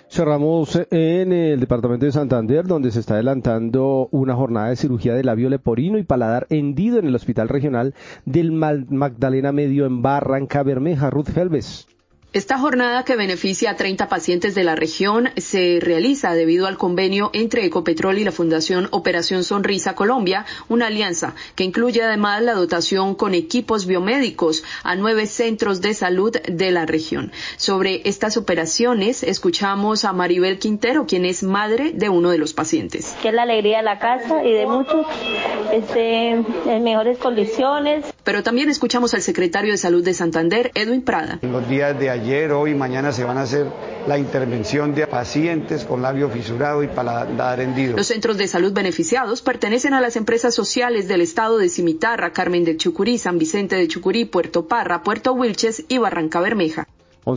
Cerramos en el departamento de Santander, donde se está adelantando una jornada de cirugía de labio leporino y paladar hendido en el Hospital Regional del Magdalena Medio en Barrancabermeja. Ruth Helves. Esta jornada, que beneficia a 30 pacientes de la región, se realiza debido al convenio entre Ecopetrol y la Fundación Operación Sonrisa Colombia, una alianza que incluye además la dotación con equipos biomédicos a 9 centros de salud de la región. Sobre estas operaciones, escuchamos a Maribel Quintero, quien es madre de uno de los pacientes. Que es la alegría de la casa y de muchos, en mejores condiciones. Pero también escuchamos al secretario de Salud de Santander, Edwin Prada. En los días de ayer, hoy y mañana se van a hacer la intervención de pacientes con labio fisurado y paladar hendido. Los centros de salud beneficiados pertenecen a las empresas sociales del estado de Cimitarra, Carmen del Chucurí, San Vicente de Chucurí, Puerto Parra, Puerto Wilches y Barrancabermeja.